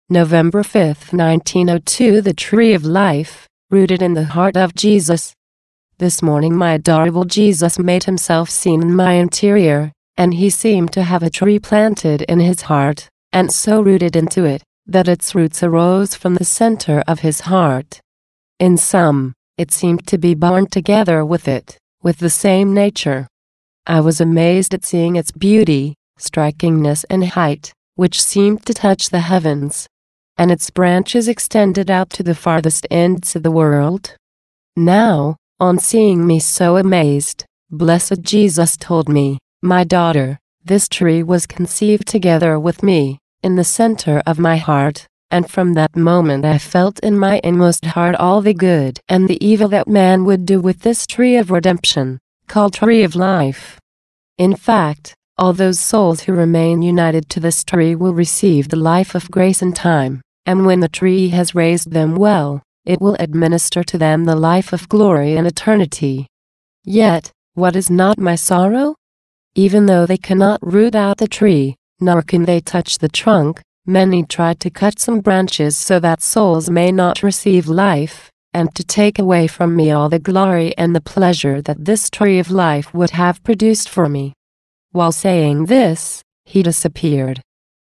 November 5, 1902. The Tree of Life, rooted in the heart of Jesus. This morning my adorable Jesus made himself seen in my interior, and he seemed to have a tree planted in his heart, and so rooted into it, that its roots arose from the center of his heart. In sum, it seemed to be born together with it, with the same nature. I was amazed at seeing its beauty, strikingness and height, which seemed to touch the heavens. And its branches extended out to the farthest ends of the world. Now, on seeing me so amazed, blessed Jesus told me, "My daughter, this tree was conceived together with me, in the center of my heart, and from that moment I felt in my inmost heart all the good and the evil that man would do with this tree of redemption, called Tree of Life. In fact, all those souls who remain united to this tree will receive the life of grace in time, and when the tree has raised them well, it will administer to them the life of glory and eternity. Yet, what is not my sorrow? Even though they cannot root out the tree, nor can they touch the trunk, many try to cut some branches so that souls may not receive life, and to take away from me all the glory and the pleasure that this tree of life would have produced for me." While saying this, he disappeared.